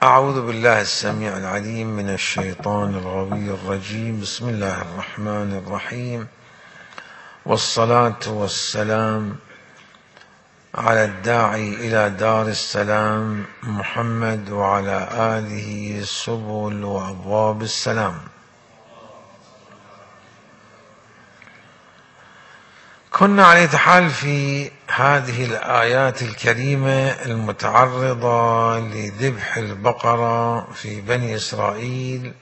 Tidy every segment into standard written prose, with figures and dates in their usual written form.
أعوذ بالله السميع العليم من الشيطان الغوي الرجيم. بسم الله الرحمن الرحيم، والصلاة والسلام على الداعي إلى دار السلام محمد وعلى آله سبل وأبواب السلام. كنا على حال في هذه الآيات الكريمة المتعرضة لذبح البقرة في بني إسرائيل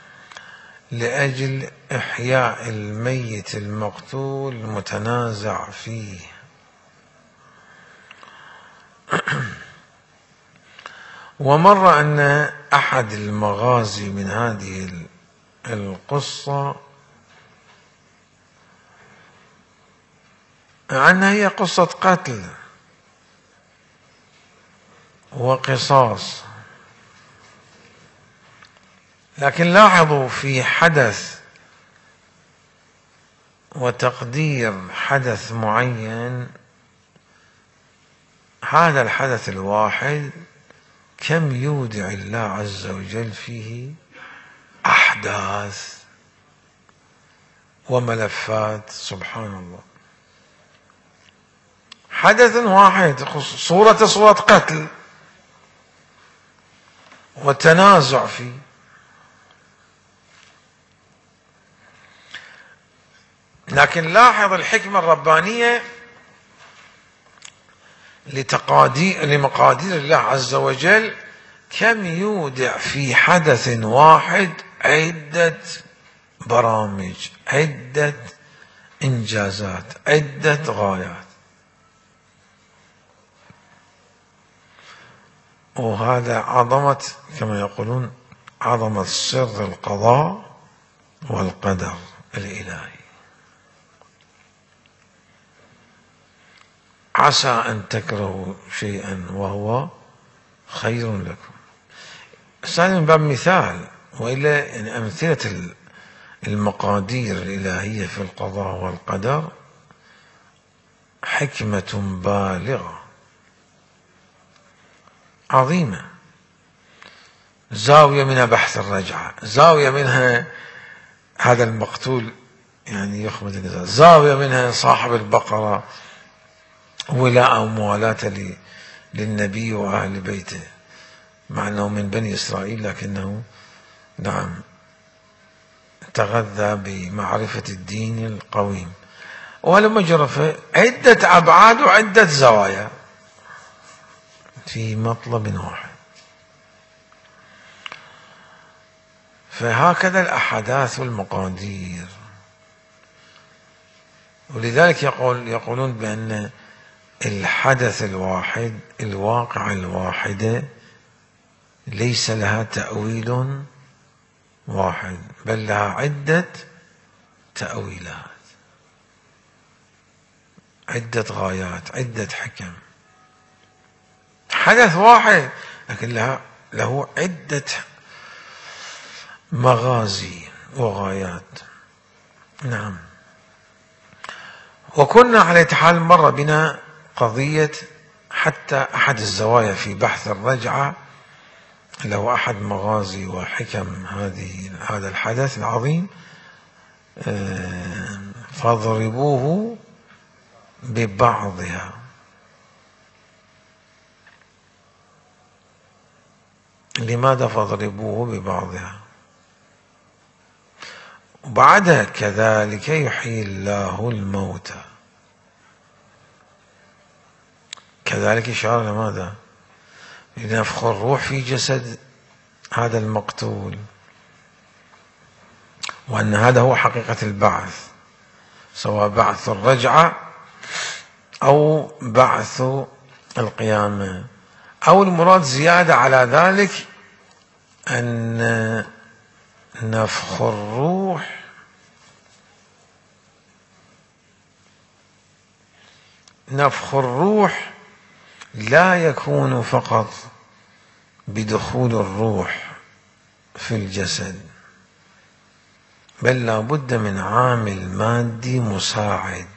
لأجل إحياء الميت المقتول المتنازع فيه. ومر أن أحد المغازي من هذه القصة أنها هي قصة قتل وقصاص، لكن لاحظوا في حدث وتقدير حدث معين، هذا الحدث الواحد كم يودع الله عز وجل فيه أحداث وملفات. سبحان الله، حدث واحد صورة قتل وتنازع فيه، لكن لاحظ الحكمة الربانية لمقادير الله عز وجل كم يودع في حدث واحد عدة برامج، عدة إنجازات، عدة غايات. وهذا عظمة، كما يقولون، عظمة سر القضاء والقدر الإلهي. عسى أن تكرهوا شيئا وهو خير لكم. هذا من باب مثال، وإلا يعني أمثلة المقادير الإلهية في القضاء والقدر حكمة بالغة عظيمة. زاوية منها بحث الرجعة، زاوية منها هذا المقتول يعني يخمد النزاع، زاوية منها صاحب البقرة ولاء وموالاة للنبي وأهل بيته، مع أنه من بني إسرائيل لكنه نعم تغذى بمعرفة الدين القويم. ولما جرى عدة أبعاد وعدة زوايا في مطلب واحد. فهكذا الأحداث والمقادير. ولذلك يقولون بأن الحدث الواحد، الواقع الواحدة، ليس لها تأويل واحد، بل لها عدة تأويلات، عدة غايات، عدة حكم. حدث واحد لكن له عدة مغازي وغايات. نعم. وكنا على حال مر بنا قضية حتى أحد الزوايا في بحث الرجعة له أحد مغازي وحكم هذا الحدث العظيم. فاضربوه ببعضها. لماذا فاضربوه ببعضها؟ وبعدها كذلك يحيي الله الموتى. كذلك إشارة لماذا؟ لنفخ الروح في جسد هذا المقتول، وأن هذا هو حقيقة البعث، سواء بعث الرجعة أو بعث القيامة، أو المراد زيادة على ذلك أن نفخ الروح لا يكون فقط بدخول الروح في الجسد، بل لا بد من عامل مادي مساعد،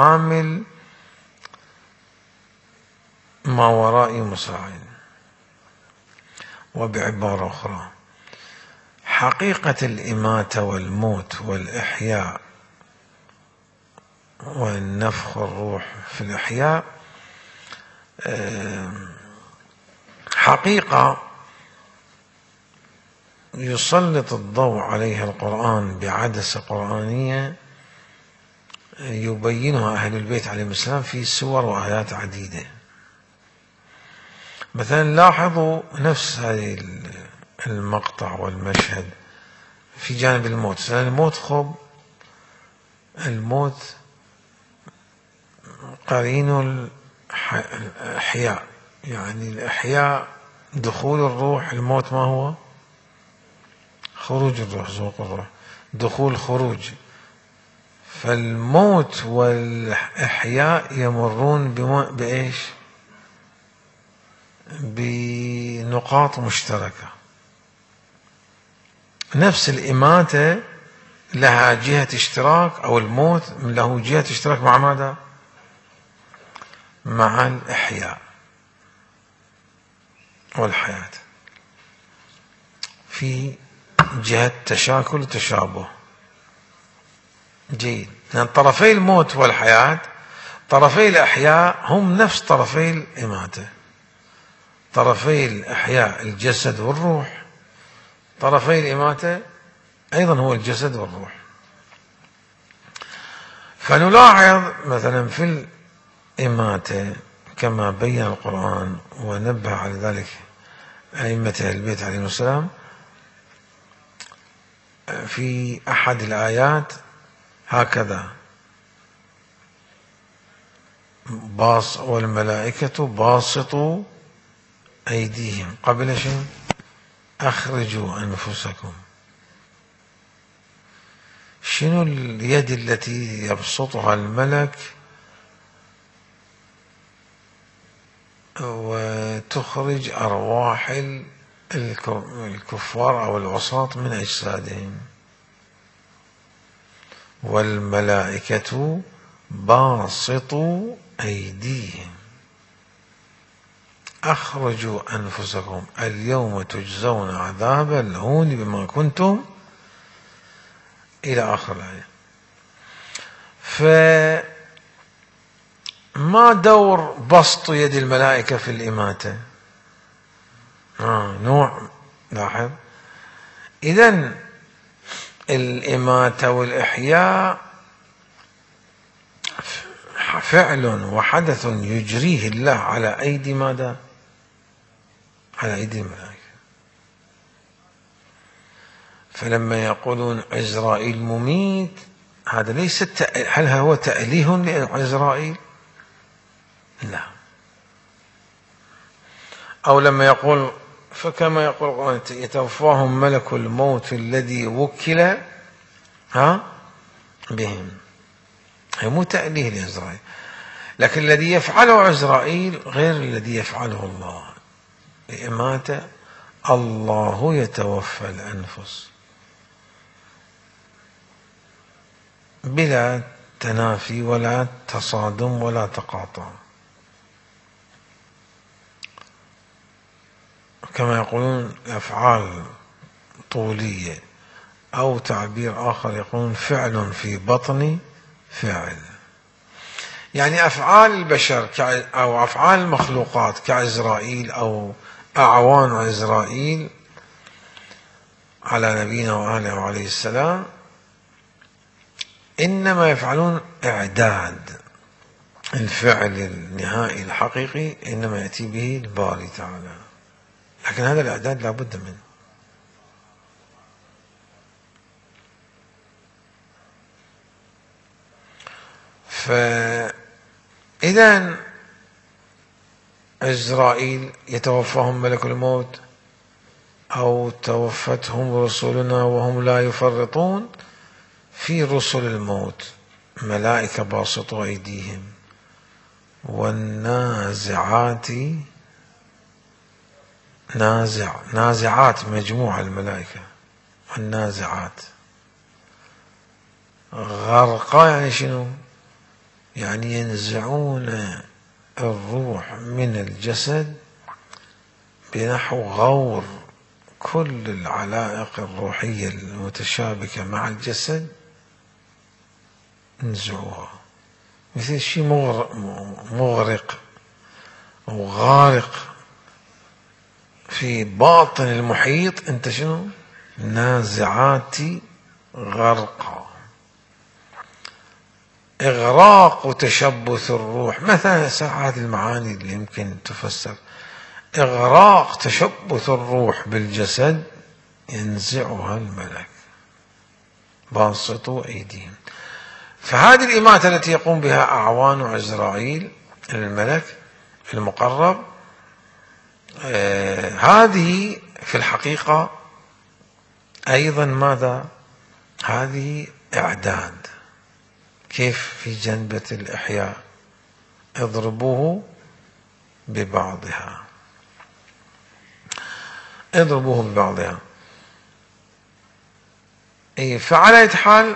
وعامل ما ورائي مساعد. وبعبارة أخرى حقيقة الإماتة والموت والإحياء والنفخ الروح في الإحياء حقيقة يسلط الضوء عليها القرآن بعدسة قرآنية يبينها أهل البيت عليهم السلام في سور وآيات عديدة. مثلا لاحظوا نفس هذه المقطع والمشهد في جانب الموت. الموت الموت قرين الإحياء، يعني الإحياء دخول الروح، الموت ما هو؟ خروج الروح، زوق الروح، دخول خروج. فالموت والإحياء يمرون بإيش؟ بنقاط مشتركة. نفس الإماتة لها جهة اشتراك، أو الموت له جهة اشتراك مع ماذا؟ مع الإحياء والحياة، في جهة تشاكل وتشابه. جيد. لأن طرفي الموت والحياة، طرفي الإحياء هم نفس طرفي الإماتة. طرفي الإحياء الجسد والروح، طرفي الإماتة أيضا هو الجسد والروح. فنلاحظ مثلا في الإماتة كما بين القرآن ونبه على ذلك أئمة البيت عليهم السلام في أحد الآيات هكذا: والملائكة باسطوا أيديهم قبل شيء أخرجوا أنفسكم. شنو اليد التي يبسطها الملك وتخرج أرواح الكفار أو العصاة من أجسادهم؟ والملائكة باسطوا أيديهم أخرجوا أنفسكم اليوم تجزون عذاب الهون بما كنتم، إلى آخر الآية. فما دور بسط يد الملائكة في الإماتة؟ نوع. لاحظ إذن الإماتة والإحياء فعل وحدث يجريه الله على أيدي ماذا؟ على أيدي الملائكة. فلما يقولون عزرائيل مميت، هذا ليس هل هو تأليه لعزرائيل؟ لا. أو لما يقول فكما يقول القرآن يتوفاهم ملك الموت الذي وكل بهم، هي مو تأليه لعزرائيل. لكن الذي يفعله عزرائيل غير الذي يفعله الله. الإماتة الله يتوفى الأنفس بلا تنافي ولا تصادم ولا تقاطع، كما يقولون أفعال طولية، أو تعبير آخر يقولون فعل في بطن فعل. يعني أفعال البشر أو أفعال المخلوقات كعزرائيل أو أعوان عزرائيل على نبينا وآله وعليه السلام إنما يفعلون إعداد. الفعل النهائي الحقيقي إنما يأتي به الباري تعالى، لكن هذا الإعداد لا بد منه. فإذا عزرائيل يتوفاهم ملك الموت أو توفتهم رسلنا وهم لا يفرطون، في رسل الموت ملائكة باسطوا أيديهم، والنازعات نازعات مجموعة الملائكة، والنازعات غرقا. يعني شنو؟ يعني ينزعون الروح من الجسد بنحو غور كل العلائق الروحية المتشابكة مع الجسد، انزعوها. مثل شيء مغرق أو غارق في باطن المحيط، أنت شنو؟ نازعات غرقا. إغراق وتشبث الروح مثلا، هذه المعاني اللي يمكن تفسر. إغراق تشبث الروح بالجسد ينزعها الملك باسطوا أيديهم. فهذه الإماتة التي يقوم بها أعوان عزرائيل الملك المقرب، هذه في الحقيقة أيضا ماذا؟ هذه إعداد. كيف؟ في جنبة الإحياء اضربوه ببعضها، اضربوه ببعضها. فعلى أي حال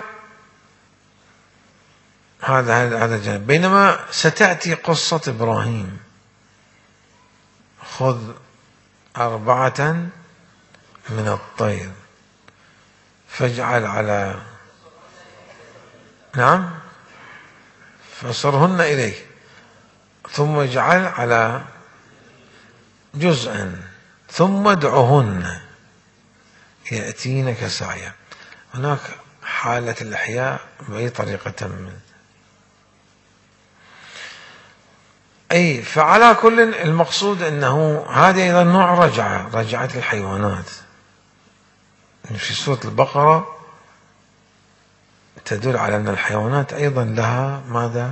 هذا جانب. بينما ستأتي قصة إبراهيم، خذ 4 من الطير فاجعل على، نعم، فصرهن إليه ثم اجعل على جزءا ثم ادعهن يأتينك سعيا. هناك حالة الإحياء بأي طريقة من فعلى كل المقصود أنه هذا أيضا نوع رجعة الحيوانات. في سورة البقرة تدل على أن الحيوانات أيضا لها ماذا؟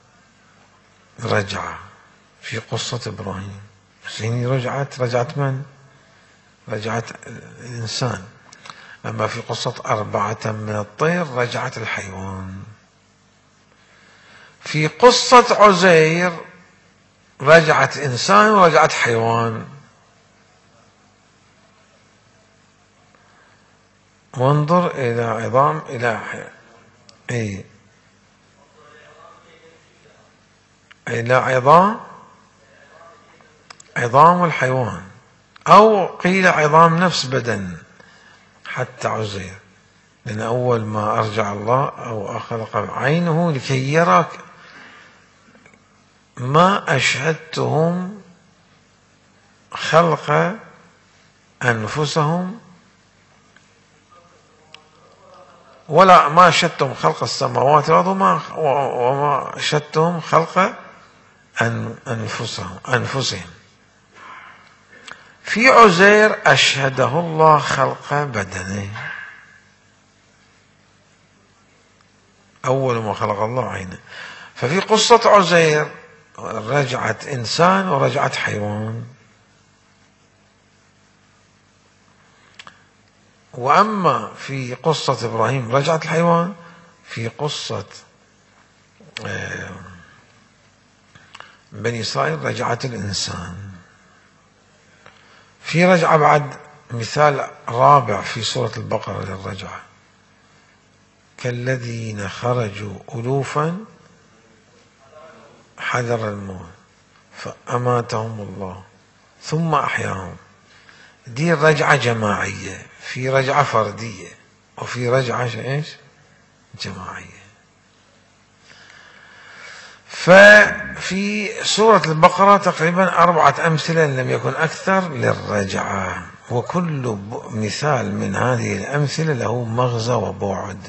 رجعة. في قصة إبراهيم هنا رجعت من؟ رجعت الإنسان. أما في قصة 4 من الطير رجعت الحيوان. في قصة عزير رجعت إنسان ورجعت حيوان. وانظر إلى عظام إلى عظام الحيوان، أو قيل عظام نفس بدن حتى عزير، لأن أول ما أرجع الله أو خلق عينه لكي يراك ما أشهدتهم خلق أنفسهم ولا ما أشهدتهم خلق السماوات والأرض وما أشهدتهم خلق أنفسهم. في عزير أشهده الله خلق بدنه، أول ما خلق الله عينه. ففي قصة عزير رجعت إنسان ورجعت حيوان. وأما في قصة إبراهيم رجعت الحيوان. في قصة بني إسرائيل رجعت الإنسان. في رجعة بعد، مثال رابع في سورة البقرة للرجعة: كالذين خرجوا ألوفا حذر الموت فأماتهم الله ثم أحياهم. دي رجعة جماعية. في رجعة فردية وفي رجعة جماعية. ففي سورة البقرة تقريبا 4 أمثلة إن لم يكن أكثر للرجعة، وكل مثال من هذه الأمثلة له مغزى وبعد.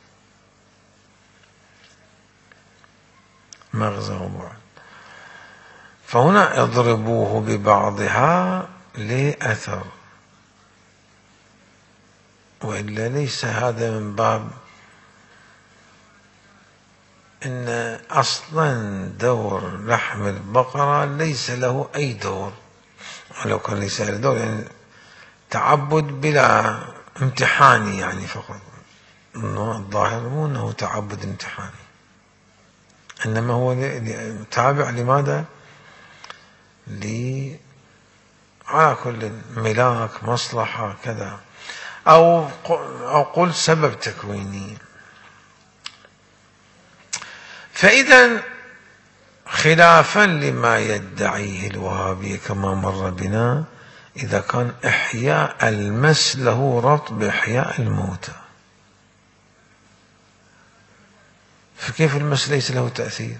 فهنا اضربوه ببعضها لأثر، وإلا ليس هذا من باب إن أصلا دور لحم البقرة ليس له أي دور. ولو كان ليس له دور يعني تعبد بلا امتحاني يعني فقط. الظاهر مو أنه تعبد امتحاني، إنما هو تابع لماذا؟ على كل ملاك مصلحة كذا، أو قل سبب تكويني. فإذا خلافا لما يدعيه الوهابية كما مر بنا، إذا كان إحياء المس له ربط بإحياء الموتى، فكيف المس ليس له تأثير؟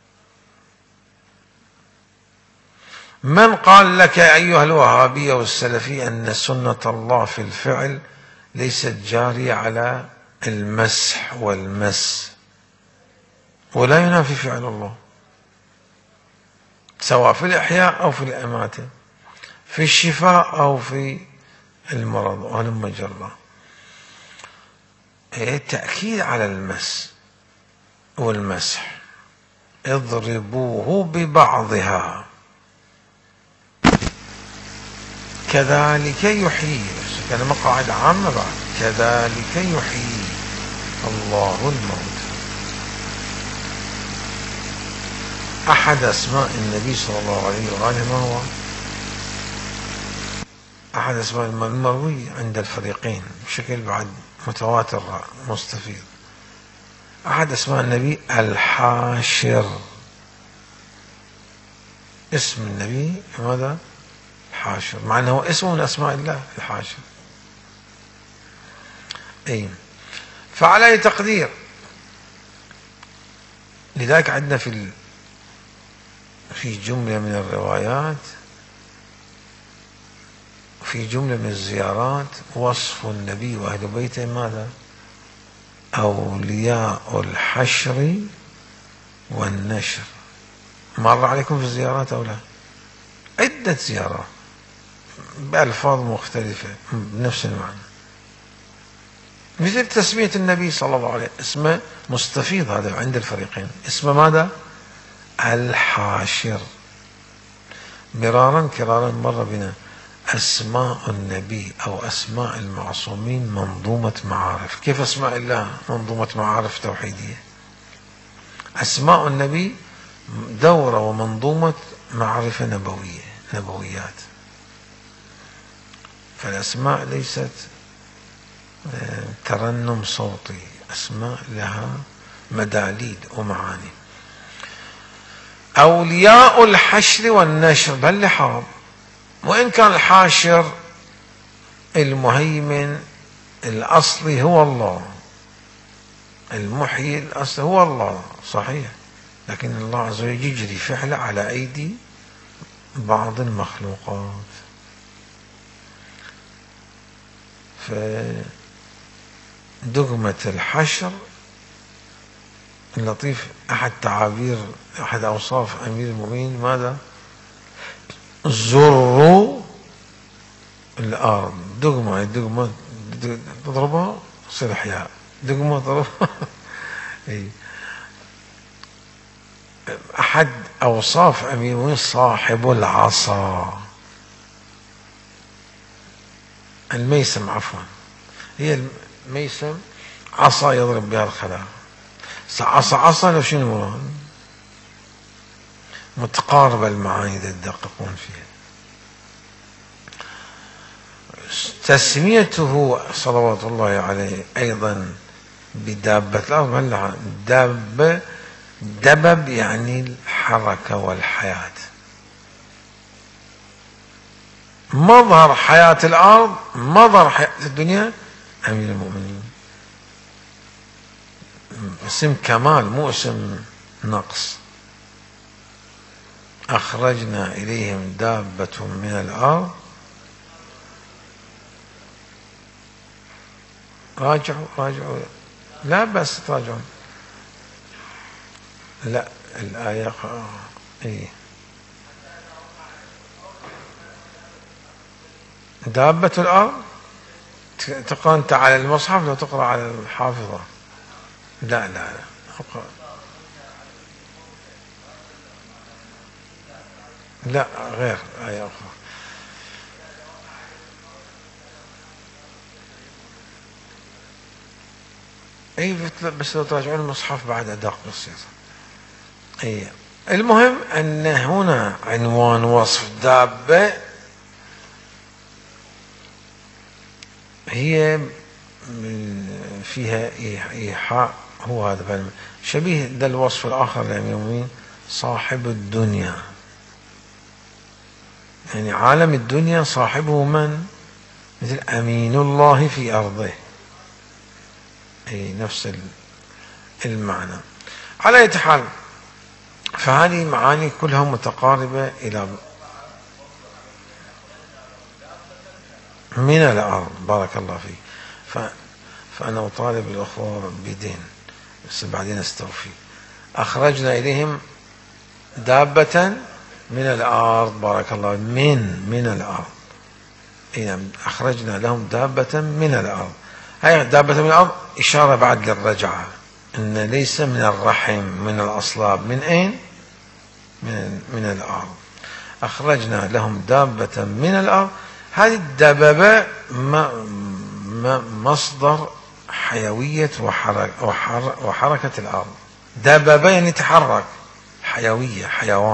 من قال لك أيها الوهابي والسلفي أن سنة الله في الفعل ليست جارية على المسح والمس، ولا ينافي فعل الله سواء في الإحياء أو في الإماتة، في الشفاء أو في المرض وهلم جرا. التأكيد على المس والمسح. اضربوه ببعضها كذلك يحيي، كلمة قاعدة عامة بعد، كذلك يحيي الله الموت. أحد أسماء النبي صلى الله عليه وآله ما هو؟ أحد أسماء المروي عند الفريقين بشكل بعد متواتر مستفيض. أحد أسماء النبي الحاشر، اسم النبي ماذا؟ الحاشر، مع أنه اسم من أسماء الله الحاشر. أي فعلى أي تقدير، لذلك عندنا في جملة من الروايات، في جملة من الزيارات، وصف النبي وأهل بيته ماذا؟ أولياء الحشر والنشر. مر عليكم في الزيارات أو لا؟ عدة زيارات بألفاظ مختلفة بنفس المعنى، مثل تسمية النبي صلى الله عليه وسلم، اسمه مستفيض هذا عند الفريقين، اسمه ماذا؟ الحاشر. مرارا كرارا مر بنا أسماء النبي أو أسماء المعصومين منظومة معارف. كيف أسماء الله منظومة معارف توحيدية؟ أسماء النبي دورة ومنظومة معرفة نبويات. فالأسماء ليست ترنم صوتي، أسماء لها مداليل ومعاني. أولياء الحشر والنشر باللحاظ، وإن كان الحاشر المهيمن الأصلي هو الله، المحيي الأصلي هو الله صحيح، لكن الله عز وجل يجري فعله على أيدي بعض المخلوقات. فدغمة الحشر اللطيف، أحد أوصاف أمير المؤمنين ماذا؟ زروا الأرض. دغمة تضربها تصير إحياء، دغمة تضربها أحد أوصاف أمير المؤمنين صاحب العصا، الميسم عفوا، هي الميسم عصا يضرب بها الخلاء. عصا لو شنو مراد؟ متقاربة المعاني إذا تدققون فيها. تسميته صلوات الله عليه أيضا بدابة الأرض، دبب يعني الحركة والحياة، مظهر حياة الأرض، مظهر حياة الدنيا أمير المؤمنين. اسم كمال مو اسم نقص. أخرجنا إليهم دابة من الأرض. راجعوا لا بس تراجعون، لا الآية إيه دابة الأرض. تقرأ أنت على المصحف لو تقرأ على الحافظة؟ لا أقرأ. لا غير آية أخرى. أي بس لو تراجعون المصحف بعد أداق بسيط. أي المهم أن هنا عنوان وصف دابة هي فيها إيحاء، هو هذا شبيه ده الوصف الآخر لأمير المؤمنين صاحب الدنيا، يعني عالم الدنيا صاحبه من؟ مثل أمين الله في أرضه، أي نفس المعنى. على أي حال، فهذه معاني كلها متقاربة إلى من الأرض. بارك الله فيك. فأنا أطالب الأخوة بدين بس بعدين استوفي. أخرجنا إليهم دابة من الأرض. بارك الله. من الأرض. نعم، أخرجنا لهم دابة من الأرض. هاي دابة من الأرض إشارة بعد للرجعة، إن ليس من الرحم من الأصلاب. من أين؟ من الأرض. أخرجنا لهم دابة من الأرض. هذه الدببة مصدر حيوية وحركة الأرض. دببة يعني تحرك، حيوية، حيوان،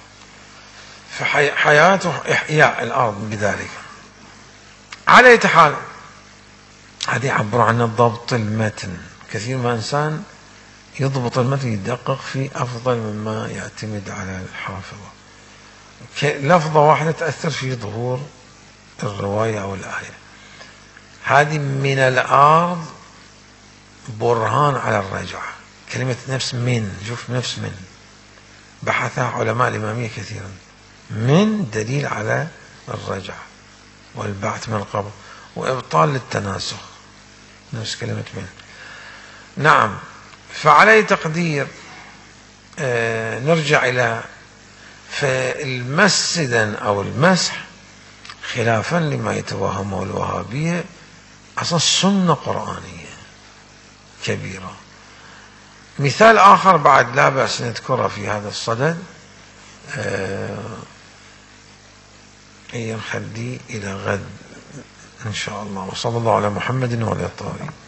فحياته إحياء الأرض بذلك. على أي حال، هذه يعبر عن ضبط المتن. كثير من إنسان يضبط المتن، يدقق فيه أفضل مما يعتمد على الحافظة. لفظة واحدة تأثر في ظهور الرواية أو الآية. هذه من الأرض برهان على الرجعة. كلمة نفس من، شوف نفس من بحثها علماء الإمامية كثيرا. من دليل على الرجعة والبعث من القبر وإبطال للتناسخ، نفس كلمة من. نعم. فعلى تقدير نرجع إلى فالمسجد أو المسح، خلافا لما يتوهمه الوهابية، أصلا سنة قرآنية كبيرة. مثال آخر بعد لا بأس نذكره في هذا الصدد، نخليه إلى غد إن شاء الله. وصلى الله على محمد وعلى آله الطاهرين.